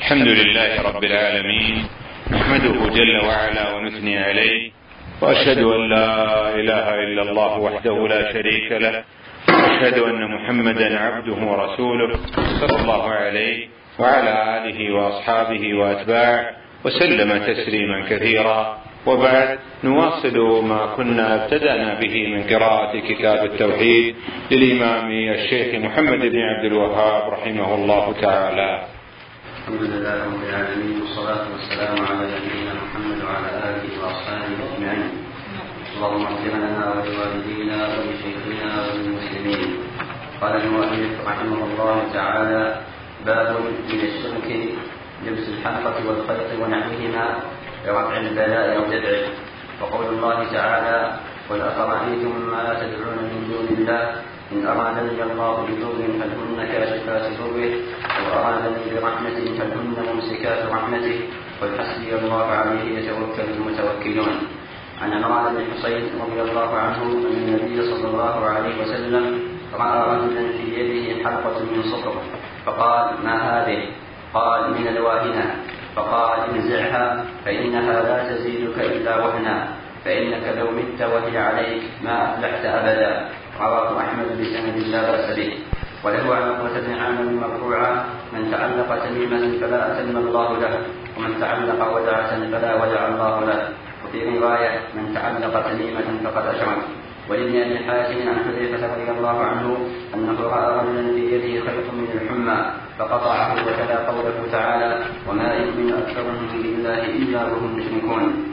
الحمد لله رب العالمين، نحمده جل وعلا ونثني عليه، وأشهد أن لا إله إلا الله وحده لا شريك له، وأشهد أن محمدا عبده ورسوله صلى الله عليه وعلى آله وأصحابه وأتباعه وسلم تسليما كثيرا. وبعد، نواصل ما كنا ابتدأنا به من قراءة كتاب التوحيد للإمام الشيخ محمد بن عبد الوهاب رحمه الله تعالى. الحمد لله رب العالمين، والصلاة والسلام على نبينا محمد وعلى آله وأصحابه أجمعين. اللهم اغفر لنا ولوالدينا ولشيخنا وللمسلمين. قال المؤلف رحمه الله تعالى: باب من الشرك لبس الحلقة والخيط ونحوهما لرفع البلاء أو دفعه. وقول الله تعالى: قل أفرأيتم ما تدعون من دون الله إن أرادني الله بضر هل هن كاشفات ضره أو أرادني برحمة هل هن ممسكات رحمته قل حسبي الله عليه يتوكل المتوكلون. عن عمران بن حصين رضي الله عنه أن النبي صلى الله عليه وسلم رأى رجلا في يده حلقة من صفر فقال: ما هذه؟ قال: من الواهنة. فقال: انزعها فإنها لا تزيدك إلا وهنا، فإنك لو مت وهي عليك ما أفلحت أبدا. رواه أحمد بسند لا بأس به. وله عن عقبة بن عامر مرفوعا: من تعلق تميمة فلا أتم الله له، ومن تعلق ودعة فلا ودع الله له. وفي رواية: من تعلق تميمة فقد أشرك. ولابن أبي حاتم عن حذيفة رضي الله عنه أنه رأى رجلا في يده خيط من الحمى فقطعه وتلا قوله تعالى: وما يؤمن أكثرهم بالله إلا وهم مشركون.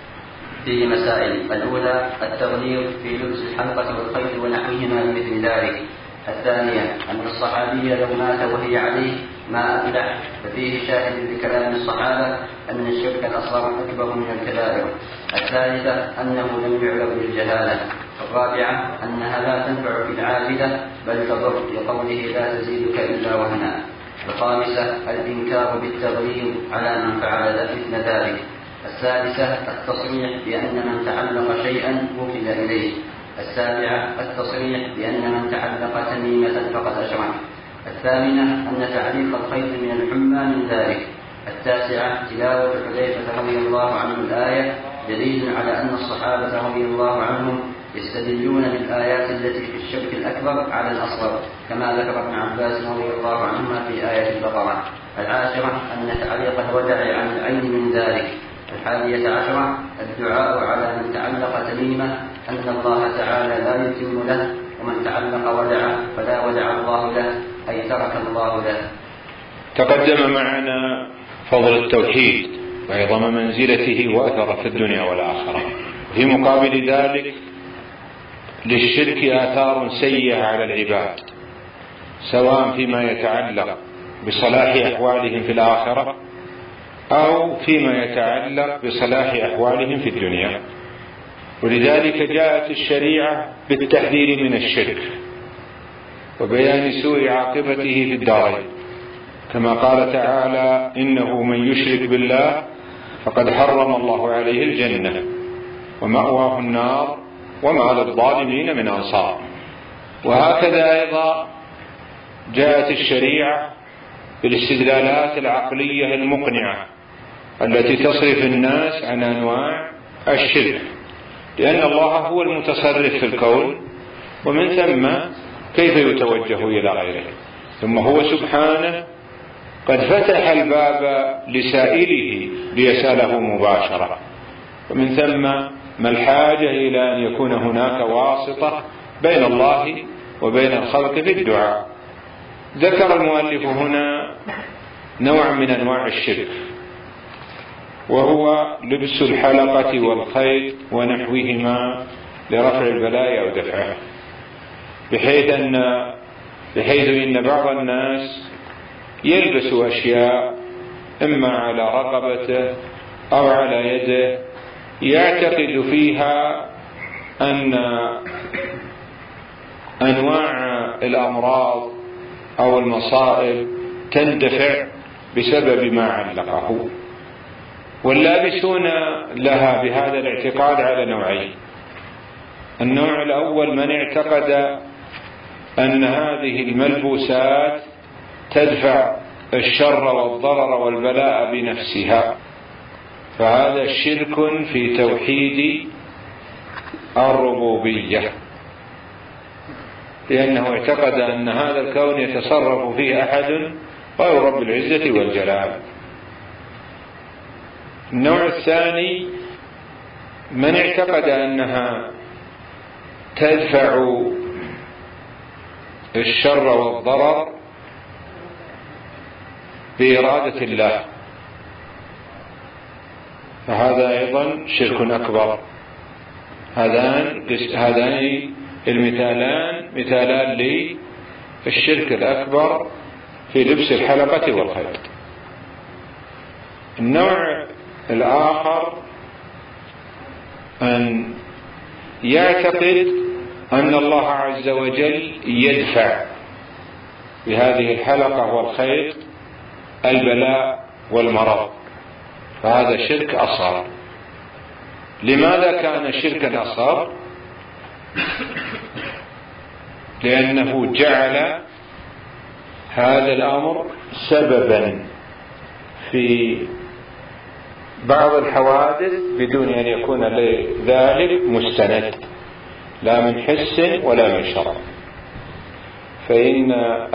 فيه مسائل: الأولى التغليظ في لبس الحلقة والخيط ونحوهما مثل ذلك. الثانية أن الصحابي لو مات وهي عليه ما أفلح، ففيه شاهد بكلام الصحابة أن الشرك الأصغر أكبر من الكبائر. الثالثة أنه لم يعلم بالجهالة. الرابعة أنها لا تنفع في العابدة بل تضر، لقوله لا تزيدك إلا وهنا. الخامسة الإنكار بالتغليظ على من فعل مثل ذلك. السادسة التصريح بأن من تعلق شيئا وكل إليه. السابعة التصريح بأن من تعلق تميمة فقد أشرك. الثامنة أن تعليق الخيط من الحمى من ذلك. التاسعة تلاوة حذيفة رضي الله عنه الآية دليل على أن الصحابة رضي الله عنهم يستدلون بالآيات التي في الشرك الأكبر على الأصغر، كما ذكر ابن عباس رضي الله عنهما في آية البقرة. العاشرة أن تعليق الودع عن العين من ذلك. 11 الدعاء على من تعلق تميمة أن الله تعالى لا يتم له، ومن تعلق ودع فلا ودع الله له، أي ترك الله له. تقدم معنا فضل التوحيد وعظم منزلته وأثره في الدنيا والآخرة. في مقابل ذلك للشرك آثار سيئة على العباد، سواء فيما يتعلق بصلاح أحوالهم في الآخرة أو فيما يتعلق بصلاح أحوالهم في الدنيا. ولذلك جاءت الشريعة بالتحذير من الشرك وبيان سوء عاقبته في الدارين، كما قال تعالى: إنه من يشرك بالله فقد حرم الله عليه الجنة ومأواه النار وما للظالمين من أنصار. وهكذا أيضا جاءت الشريعة بالاستدلالات العقلية المقنعة التي تصرف الناس عن أنواع الشرك، لأن الله هو المتصرف في الكون، ومن ثم كيف يتوجه إلى غيره. ثم هو سبحانه قد فتح الباب لسائله ليسأله مباشرة، ومن ثم ما الحاجة إلى أن يكون هناك واسطة بين الله وبين الخلق في الدعاء. ذكر المؤلف هنا نوع من أنواع الشرك، وهو لبس الحلقة والخيط ونحوهما لرفع البلاء أو دفعه، بحيث إن بعض الناس يلبس أشياء إما على رقبته أو على يده يعتقد فيها أن أنواع الأمراض أو المصائب تندفع بسبب ما علقه. واللابسون لها بهذا الاعتقاد على نوعين: النوع الأول من اعتقد أن هذه الملبوسات تدفع الشر والضرر والبلاء بنفسها، فهذا شرك في توحيد الربوبية، لأنه اعتقد أن هذا الكون يتصرف فيه أحد غير رب العزة والجلال. النوع الثاني من اعتقد أنها تدفع الشر والضرر بإرادة الله، فهذا أيضا شرك أكبر. هذان المثالان مثالان للشرك الأكبر في لبس الحلقة والخيط. النوع الآخر أن يعتقد أن الله عز وجل يدفع بهذه الحلقة والخيط البلاء والمرض، فهذا شرك أصغر. لماذا كان شركا أصغر؟ لأنه جعل هذا الأمر سببا في بعض الحوادث بدون أن يكون لذلك مستند، لا من حس ولا من شرع. فإن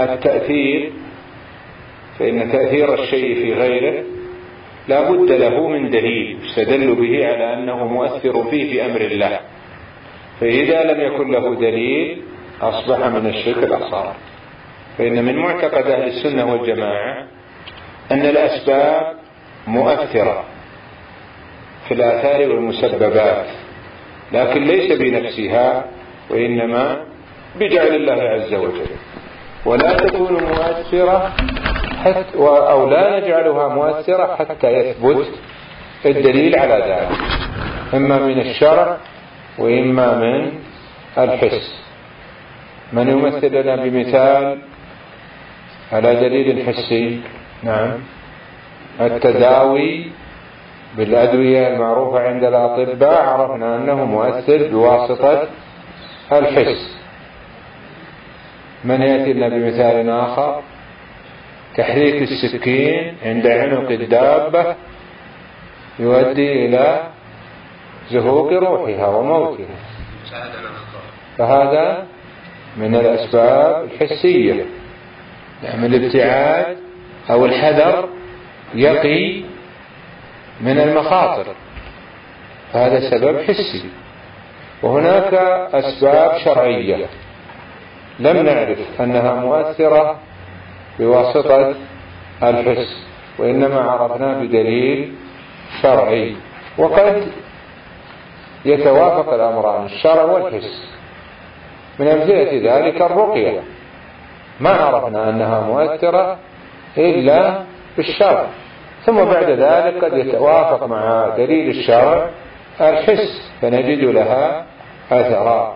تأثير الشيء في غيره لا بد له من دليل يستدل به على أنه مؤثر فيه في أمر الله، فإذا لم يكن له دليل أصبح من الشرك الأصغر. فإن من معتقد أهل السنة والجماعة أن الأسباب مؤثرة في الآثار والمسببات، لكن ليس بنفسها، وإنما بجعل الله عز وجل، ولا تكون مؤثرة أو لا نجعلها مؤثرة حتى يثبت الدليل على ذلك، إما من الشرع وإما من الحس. من يمثل لنا بمثال على دليل حسي؟ نعم، التداوي بالأدوية المعروفة عند الأطباء عرفنا أنه مؤثر بواسطة الحس. من يأتي لنا بمثال آخر؟ تحريك السكين عند عنق الدابة يؤدي إلى زهوق روحها وموتها، فهذا من الأسباب الحسية. يعني الابتعاد أو الحذر يقي من المخاطر، فهذا سبب حسي. وهناك أسباب شرعية لم نعرف أنها مؤثرة بواسطة الحس، وإنما عرفنا بدليل شرعي. وقد يتوافق الأمران الشرع والحس. من أمثلة ذلك الرقية، ما عرفنا أنها مؤثرة إلا بالشرع، ثم بعد ذلك قد يتوافق مع دليل الشرع الحس فنجد لها أثرا.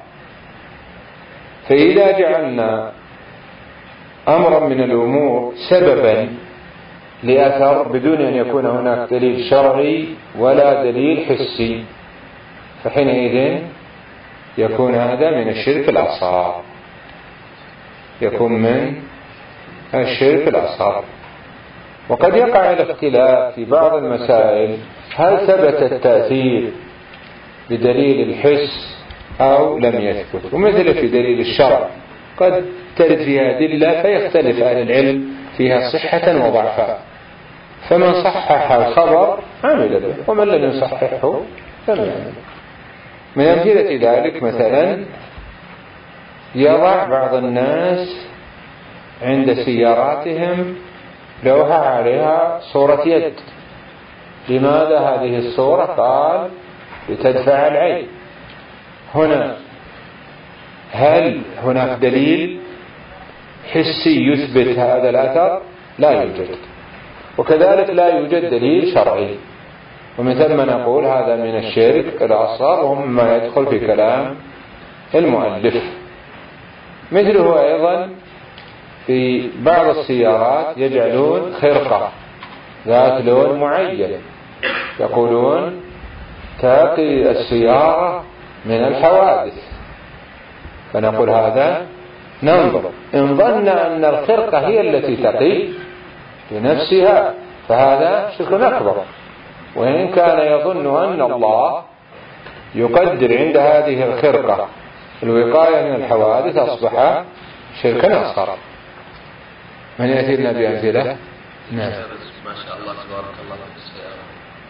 فإذا جعلنا أمرا من الأمور سببا لأثر بدون أن يكون هناك دليل شرعي ولا دليل حسي، فحينئذ يكون هذا من الشرك الأصغر، يكون من الشرك الأصغر. وقد يقع الاختلاف في بعض المسائل، هل ثبت التأثير بدليل الحس أو لم يثبت. ومثل في دليل الشرع قد ترد فيها أدلة فيختلف أهل العلم فيها صحة وضعفا، فمن صحح الخبر عمل به، ومن لم يصححه لم يعمل. من أمثلة ذلك مثلا يضع بعض الناس عند سياراتهم لوحة عليها صورة يد. لماذا هذه الصورة؟ قال لتدفع العين. هنا هل هناك دليل حسي يثبت هذا الأثر؟ لا يوجد. وكذلك لا يوجد دليل شرعي، ومن ثم نقول هذا من الشرك الأصغر، ومما يدخل في كلام المؤلف. مثله أيضا في بعض السيارات يجعلون خرقة ذات لون معين، يقولون تقي السيارة من الحوادث، فنقول هذا ننظر إن ظن أن الخرقة هي التي تقي بنفسها فهذا شرك أكبر، وإن كان يظن أن الله يقدر عند هذه الخرقة الوقاية من الحوادث أصبح شركا أصغر. من يأتي لنا بأمثلة؟ نعم. ما شاء الله تبارك الله في السيارة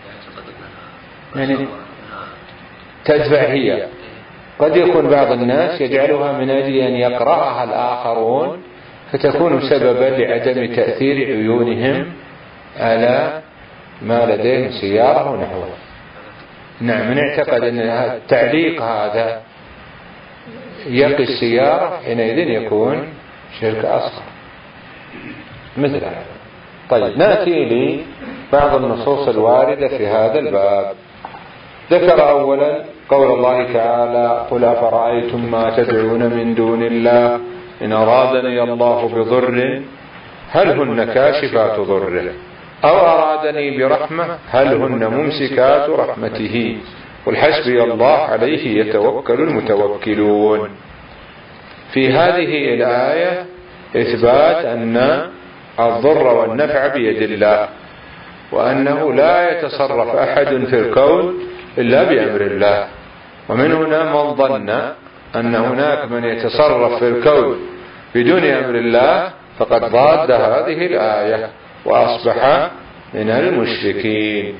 يعني تدفع هي. قد يكون بعض الناس يجعلها من أجل أن يقرأها الآخرون فتكون سببا لعدم تأثير عيونهم على ما لديهم سيارة ونحوه. نعم، من اعتقد أن التعليق هذا يقي السيارة حينئذ يكون شرك أصغر مثل هذا. طيب، نأتي لبعض النصوص الواردة في هذا الباب. ذكر أولا قول الله تعالى: قل أفرأيتم ما تدعون من دون الله إن أرادني الله بضر هل هن كاشفات ضره أو أرادني برحمة هل هن ممسكات رحمته قل حسبي الله عليه يتوكل المتوكلون. في هذه الآية إثبات أن الضر والنفع بيد الله، وأنه لا يتصرف أحد في الكون إلا بأمر الله. ومن هنا من ظن أن هناك من يتصرف في الكون بدون أمر الله فقد ضاد هذه الآية وأصبح من المشركين.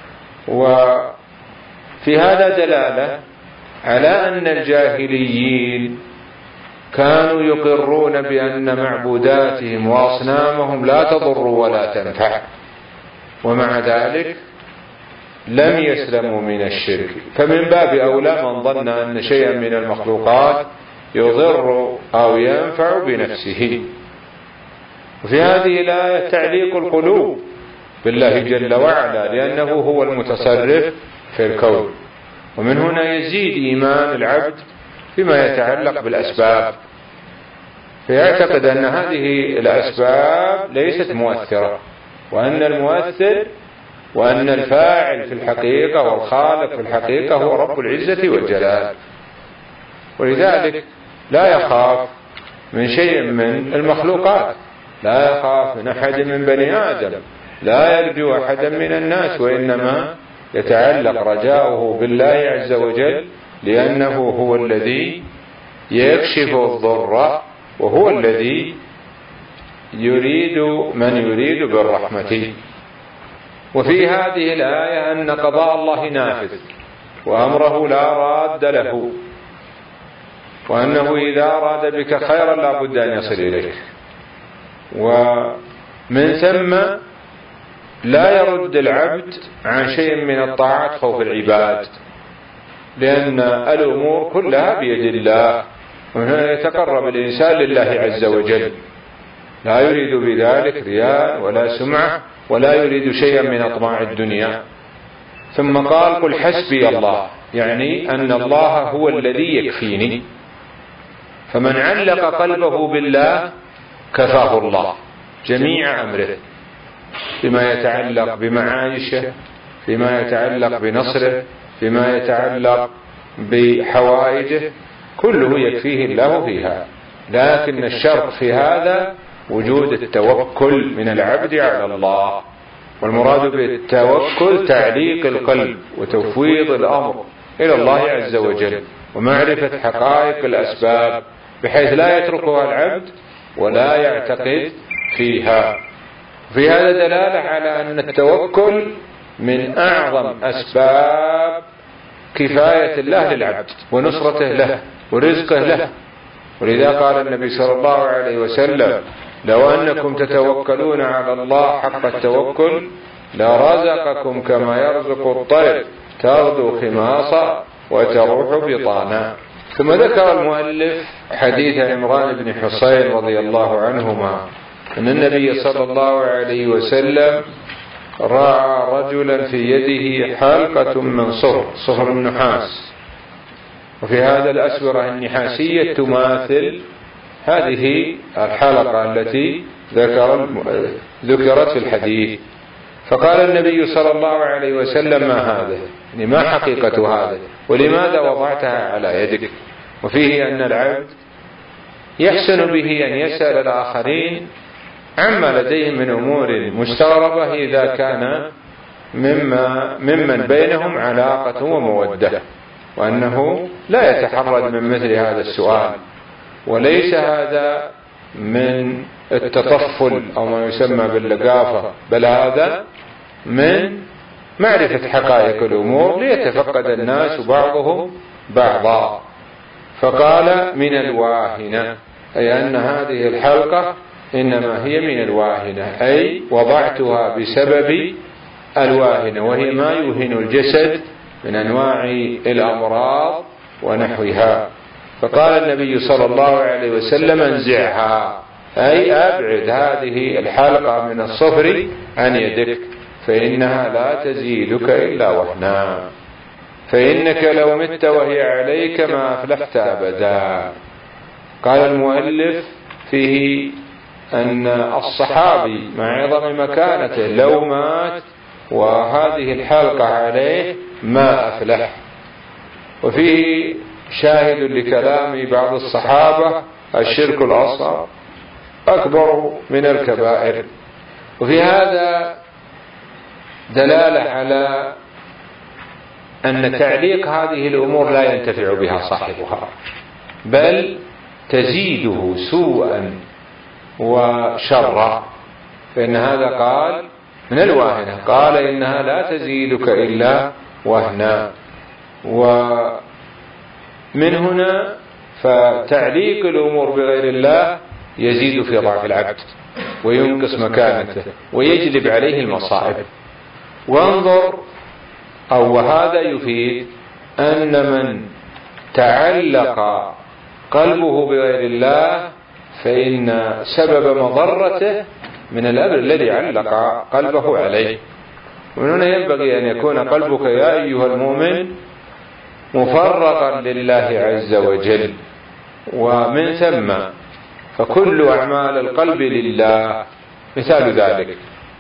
وفي هذا دلالة على أن الجاهليين كانوا يقرون بأن معبوداتهم وأصنامهم لا تضر ولا تنفع، ومع ذلك لم يسلموا من الشرك. فمن باب أولى من ظن أن شيئا من المخلوقات يضر أو ينفع بنفسه. وفي هذه الآية تعليق القلوب بالله جل وعلا، لأنه هو المتصرف في الكون. ومن هنا يزيد إيمان العبد بما يتعلق بالأسباب، فيعتقد أن هذه الأسباب ليست مؤثرة، وأن المؤثر وأن الفاعل في الحقيقة والخالق في الحقيقة هو رب العزة والجلال. ولذلك لا يخاف من شيء من المخلوقات، لا يخاف من أحد من بني آدم، لا يرجو أحدا من الناس، وإنما يتعلق رجاؤه بالله عز وجل، لأنه هو الذي يكشف الضر وهو الذي يريد من يريد بالرحمة. وفي هذه الآية أن قضاء الله نافذ وأمره لا راد له، وأنه إذا أراد بك خيرا لا بد أن يصل إليك. ومن ثم لا يرد العبد عن شيء من الطاعات خوف العباد، لأن الأمور كلها بيد الله، وهنا يتقرب الإنسان لله عز وجل، لا يريد بذلك رياء ولا سمعة ولا يريد شيئا من أطماع الدنيا. ثم قال: قل حسبي الله، يعني أن الله هو الذي يكفيني. فمن علق قلبه بالله كفاه الله جميع أمره، فيما يتعلق بمعايشه، فيما يتعلق بنصره، فيما يتعلق بحوائجه، كله يكفيه الله فيها. لكن الشرط في هذا وجود التوكل من العبد على الله. والمراد بالتوكل تعليق القلب وتفويض الأمر إلى الله عز وجل، ومعرفة حقائق الأسباب بحيث لا يتركها العبد ولا يعتقد فيها. في هذا دلالة على أن التوكل من أعظم أسباب كفاية الله للعبد ونصرته له ورزقه له. ولذا قال النبي صلى الله عليه وسلم: لو أنكم تتوكلون على الله حق التوكل لرزقكم كما يرزق الطير تغدو خماصا وتروح بطانا. ثم ذكر المؤلف حديث عمران بن حصين رضي الله عنهما أن النبي صلى الله عليه وسلم رأى رجلا في يده حلقة من صفر النحاس، وفي هذا الأسورة النحاسية تماثل هذه الحلقة التي ذكرت في الحديث. فقال النبي صلى الله عليه وسلم: ما هذا؟ يعني ما حقيقة هذا؟ ولماذا وضعتها على يدك؟ وفيه أن العبد يحسن به أن يسأل الآخرين عما لديهم من أمور مستغربة إذا كان ممن بينهم علاقة ومودة، وأنه لا يتحرج من مثل هذا السؤال، وليس هذا من التطفل أو ما يسمى باللقافة، بل هذا من معرفة حقائق الأمور ليتفقد الناس بعضهم بعضا. فقال من الواهنة، أي أن هذه الحلقة إنما هي من الواهنة، أي وضعتها بسبب الواهنة، وهي ما يوهن الجسد من أنواع الأمراض ونحوها. فقال النبي صلى الله عليه وسلم انزعها، أي أبعد هذه الحلقة من الصفر عن يدك، فإنها لا تزيدك إلا وهنا، فإنك لو مت وهي عليك ما أفلحت أبدا. قال المؤلف فيه أن الصحابي مع عظم مكانته لو مات وهذه الحلقة عليه ما أفلح. وفيه شاهد لكلام بعض الصحابة الشرك الأصغر أكبر من الكبائر. وفي هذا دلالة على أن تعليق هذه الأمور لا ينتفع بها صاحبها، بل تزيده سوءا وشرا، فإن هذا قال من الواهنة، قال إنها لا تزيدك إلا وهنا. ومن هنا فتعليق الأمور بغير الله يزيد في ضعف العبد وينقص مكانته ويجلب عليه المصائب. وانظر، أو وهذا يفيد أن من تعلق قلبه بغير الله فإن سبب مضرته من الأمر الذي علق قلبه عليه. ومن هنا ينبغي أن يكون قلبك يا أيها المؤمن مفرغا لله عز وجل، ومن ثم فكل أعمال القلب لله. مثال ذلك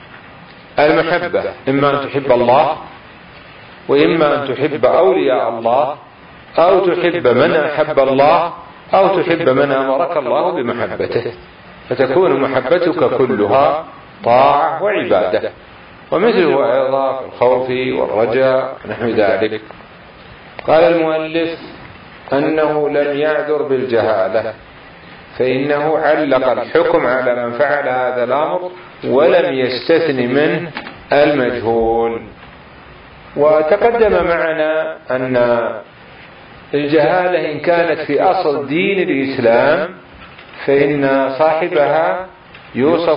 المحبة، إما أن تحب الله، وإما أن تحب أولياء الله، أو تحب من أحب الله، أو تحب من أمرك الله بمحبته، فتكون محبتك كلها طاعة وعبادة. ومثله أيضا في الخوف والرجاء نحو ذلك. قال المؤلف أنه لم يعذر بالجهالة، فإنه علق الحكم على من فعل هذا الأمر ولم يستثن منه المجهول. وتقدم معنا أن الجهالة إن كانت في أصل دين الإسلام فإن صاحبها يوصف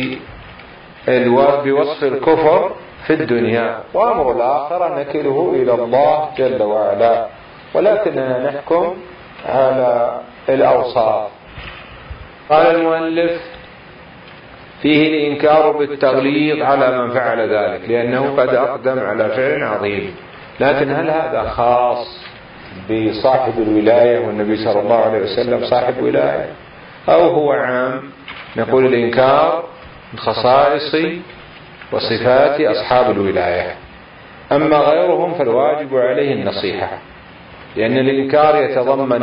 بوصف الكفر في الدنيا، وأمر الآخرة نكله إلى الله جل وعلا، ولكننا نحكم على الأوصاف. قال المؤلف فيه الإنكار بالتغليظ على من فعل ذلك، لأنه قد أقدم على فعل عظيم. لكن هل هذا خاص بصاحب الولاية والنبي صلى الله عليه وسلم صاحب ولاية، أو هو عام؟ نقول الإنكار من خصائص وصفات أصحاب الولاية، أما غيرهم فالواجب عليه النصيحة، لأن الإنكار يتضمن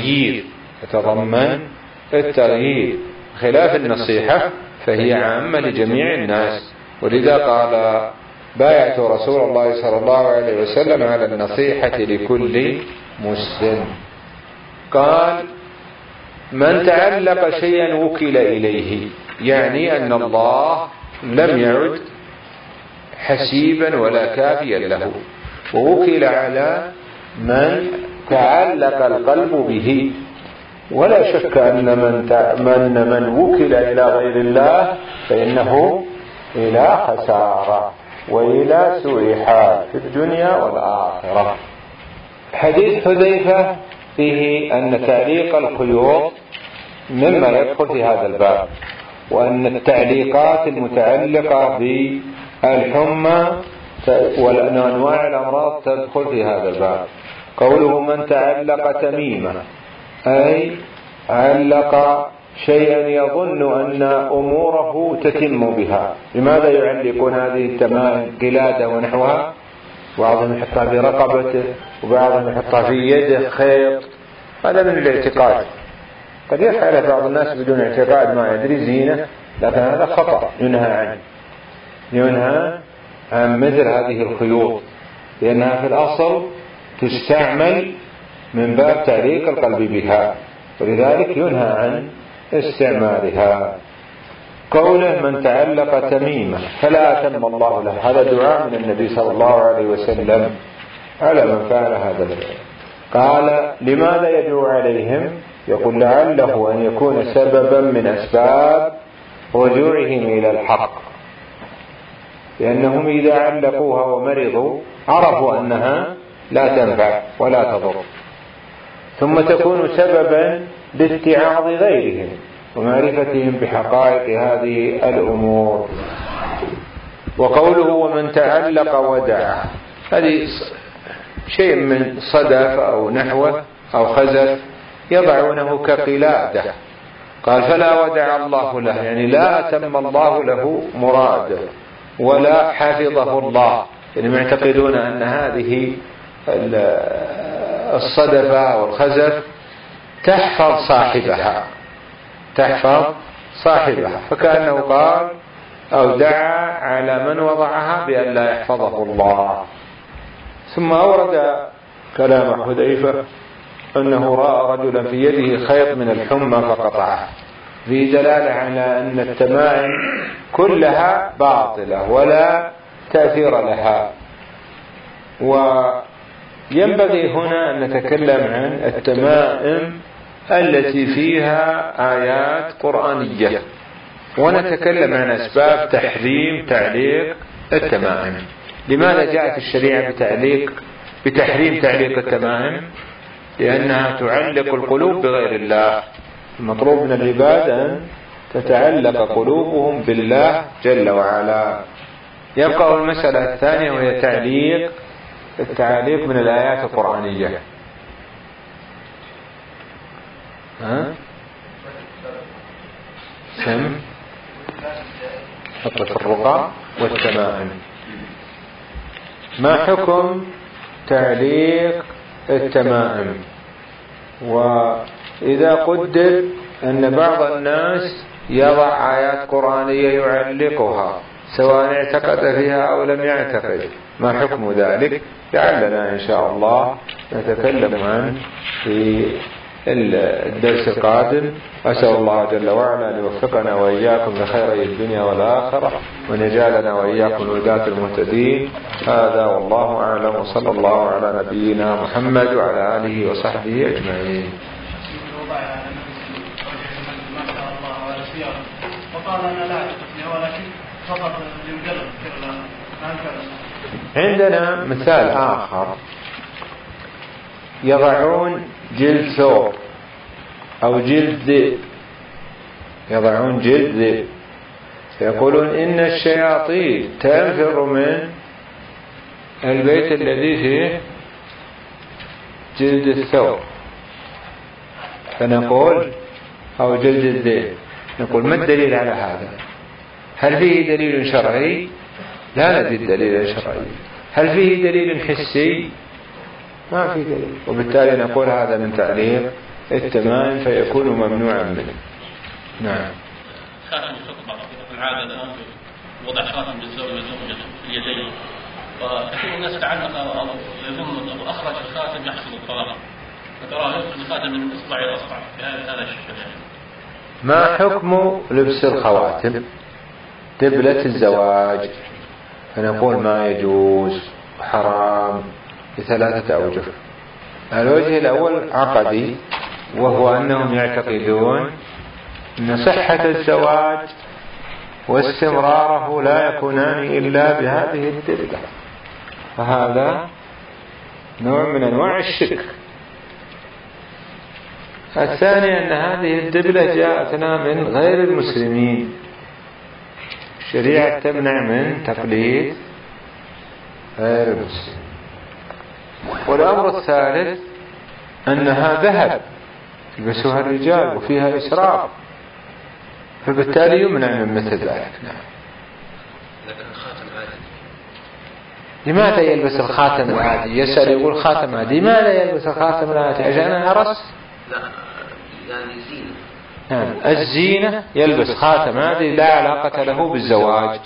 التغيير، خلاف النصيحة فهي عامة لجميع الناس. ولذا قال بايعت رسول الله صلى الله عليه وسلم على النصيحة لكل مسلم. قال من تعلق شيئا وكل إليه، يعني أن الله لم يعد حسيبا ولا كافيا له، ووكل على من تعلق القلب به. ولا شك أن من وكل إلى غير الله فإنه إلى خسارة وإلى سوء حال في الدنيا والآخرة. حديث حذيفة فيه أن تعليق الخيوط مما يدخل في هذا الباب، وأن التعليقات المتعلقة بالحمى وأنواع الأمراض تدخل في هذا الباب. قوله من تعلق تميمة، أي علق شيئا يظن أن أموره تتم بها. لماذا يعلقون هذه التمائم؟ قلادة ونحوها، بعضهم يحطها برقبته وبعضهم يحطها في يده خيط. هذا من الاعتقاد، قد يفعل بعض الناس بدون اعتقاد ما يدري، زينة لكن هذا خطأ ينهى عنه، ينهى عن مثل هذه الخيوط، لأنها في الأصل تستعمل من باب تعليق القلب بها، ولذلك ينهى عن استعمالها. قوله من تعلق تميمة فلا أتم الله له، هذا دعاء من النبي صلى الله عليه وسلم على من فعل هذا الفعل. قال لماذا يدعو عليهم؟ يقول لعله أن يكون سببا من أسباب رجوعهم إلى الحق، لأنهم إذا علقوها ومرضوا عرفوا أنها لا تنفع ولا تضر، ثم تكون سببا لاتعاظ غيرهم ومعرفتهم بحقائق هذه الأمور. وقوله ومن تعلق ودعا، هذه شيء من صدف أو نحوه أو خزف يضعونه كقلادة، قال فلا ودع الله له، يعني لا أتم الله له مراده ولا حفظه الله، يعني معتقدون أن هذه الصدفة والخزف تحفظ صاحبها، فكأنه قال أو دعا على من وضعها بأن لا يحفظه الله. ثم أورد كلام حذيفة أنه رأى رجلا في يده خيط من الحمى فقطعه، في دلالة على أن التمائم كلها باطلة ولا تأثير لها. وينبغي هنا أن نتكلم عن التمائم التي فيها آيات قرآنية، ونتكلم عن أسباب تحريم تعليق التمائم. لماذا جاءت الشريعة بتحريم تعليق التمائم؟ لأنها تعلق القلوب بغير الله. المطلوب من العباد أن تتعلق قلوبهم بالله جل وعلا. يبقى المسألة الثانية وهي التعليق من الآيات القرآنية. حطة الرقى والتمائم. ما حكم تعليق التمائم؟ وإذا قدر أن بعض الناس يضع آيات قرآنية يعلقها سواء اعتقد فيها أو لم يعتقد، ما حكم ذلك؟ لعلنا إن شاء الله نتكلم عنه في الدرس القادم. أسأل الله جل وعلا أن يوفقنا وإياكم لخيري الدنيا والآخرة، وأن يجعلنا وإياكم الهداة المهتدين. هذا والله أعلم، وصلى الله على نبينا محمد وعلى آله وصحبه أجمعين. عندنا مثال آخر، يضعون جلد ثور أو جلد ذئب، يضعون جلد ذئب، يقولون إن الشياطين تنفر من البيت الذي فيه جلد الثور، فنقول أو جلد الذئب، نقول ما الدليل على هذا؟ هل فيه دليل شرعي؟ لا نجد دليل شرعي. هل فيه دليل حسي؟ ما في دليل، وبالتالي نقول هذا من تعليق التمائم فيكون ممنوعا منه. نعم. خاتم الخطبة العادة الآن وضع خاتم للزوج والزوجة في اليدين، وكثير من الناس تعلق أو يظن أو أخرج الخاتم يحصل الطلاق، فتراه يخرج الخاتم من إصبع إلى إصبع بهذا الشكل. ما حكم لبس الخواتم دبلة الزواج؟ فنقول ما يجوز، حرام بثلاثة أوجه. الوجه الأول عقدي، وهو أنهم يعتقدون أن صحة الزواج واستمراره لا يكونان إلا بهذه الدبلة، فهذا نوع من أنواع الشرك. الثاني أن هذه الدبلة جاءتنا من غير المسلمين، الشريعة تمنع من تقليد غير المسلمين. والأمر الثالث أنها ذهب يلبسها الرجال وفيها إسراف، فبالتالي يمنع من مثل ذلك. لماذا يلبس الخاتم العادي؟ يسأل يقول خاتم عادي، لماذا يلبس الخاتم العادي؟ عشان أرس؟ لا يعني زينة. نعم. الزينة يلبس خاتم، هذه لا علاقة له بالزواج.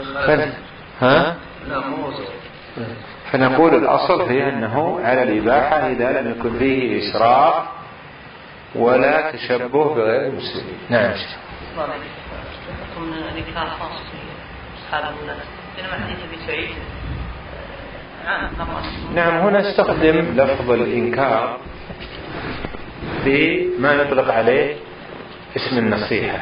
فنقول الأصل فيه أنه على الإباحة إذا لم يكن فيه إسراف ولا تشبه بغير المسلمين. نعم. نعم. هنا استخدم لفظ الإنكار بما يطلق عليه اسم النصيحة،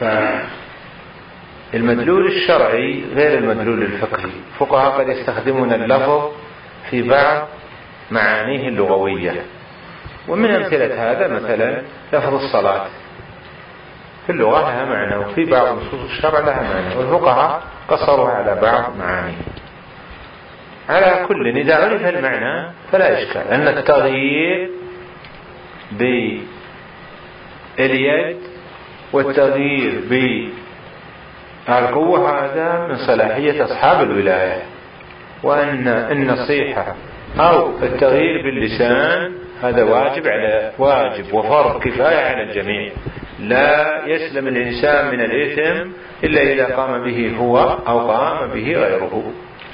فالمدلول الشرعي غير المدلول الفقهي. الفقهاء قد يستخدمون اللفظ في بعض معانيه اللغوية، ومن أمثلة هذا مثلا لفظ الصلاة في اللغة لها معنى، وفي بعض نصوص الشرع لها معنى، والفقهاء قصروا على بعض معانيه. على كل إذا عرف المعنى فلا إشكال، أن التغيير باليد والتغيير بالقوة هذا من صلاحية أصحاب الولاية، وأن النصيحة أو التغيير باللسان هذا واجب وفرض كفاية على الجميع، لا يسلم الإنسان من الإثم إلا إذا قام به هو أو قام به غيره.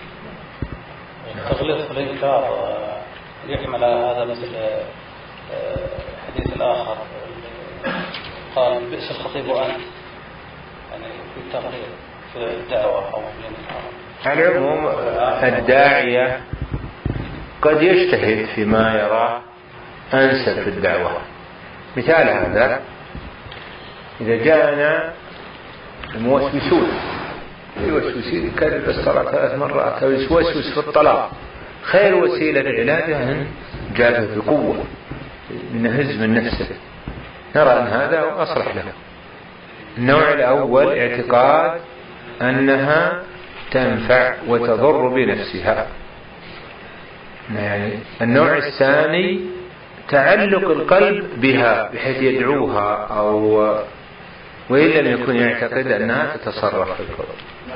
تغليظ الإنكار يحمل هذا مثل الحديث الآخر قال بئس الخطيب أنت، يعني في التغليظ في الدعوة أو على العموم الداعية قد يجتهد فيما يراه أنسب في الدعوة. مثال هذا إذا جاءنا الموسوسون يكرر الصلاة 3 مرات أو يوسوس في الطلاق، خير وسيلة لعلاجه أن جابه بقوة من هزم النفس، نرى أن هذا أصلح له. النوع الأول اعتقاد أنها تنفع وتضر بنفسها، يعني النوع الثاني تعلق القلب بها بحيث يدعوها أو وإن لم يكن يعتقد أنها تتصرف في القلب.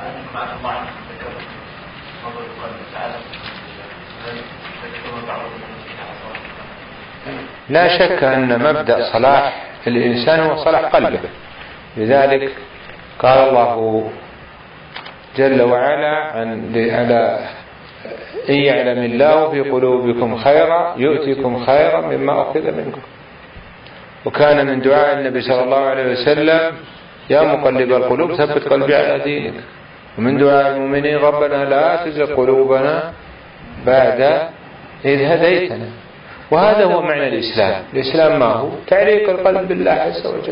لا شك أن مبدأ صلاح الإنسان هو صلاح قلبه، لذلك قال الله جل وعلا على إن يعلم الله في قلوبكم خيرا يؤتكم خيرا مما أخذ منكم. وكان من دعاء النبي صلى الله عليه وسلم يا مقلب القلوب ثبت قلبي على دينك، ومن دعاء المؤمنين ربنا لا تزغ قلوبنا بعد إذ هديتنا. وهذا هو معنى الإسلام. الإسلام ما هو؟ تعليق القلب بالله عز وجل.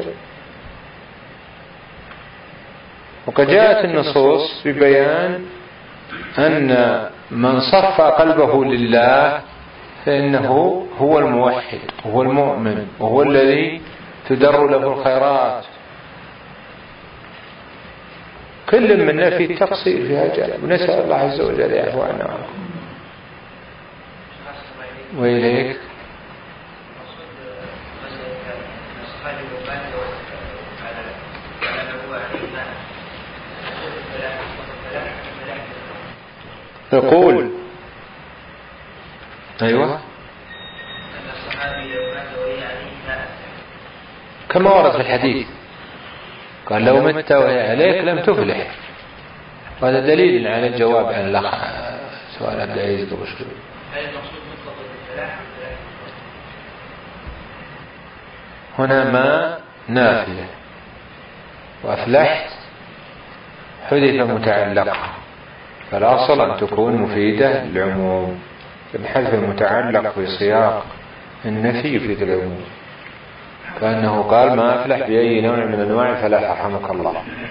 وقد جاءت النصوص ببيان أن من صفى قلبه لله فإنه هو الموحد وهو المؤمن وهو الذي تدر له الخيرات. كل منا في تفصيل في هذا، ونسأل الله عز وجل يعفو عنا وعنكم. وإليك يقول أيوة كما ورد في الحديث قال لو مت وهي عليك لم تفلح، وهذا دليل على الجواب عن الأخ سؤال عبد العزيز قبل شوي. هنا ما نافية، وأفلحت حذف متعلق، فالأصل أن تكون مفيدة للعموم، حذف المتعلق في سياق النفي في العموم، كأنه قال ما أفلح بأي نوع من أنواع الفلاح رحمك الله.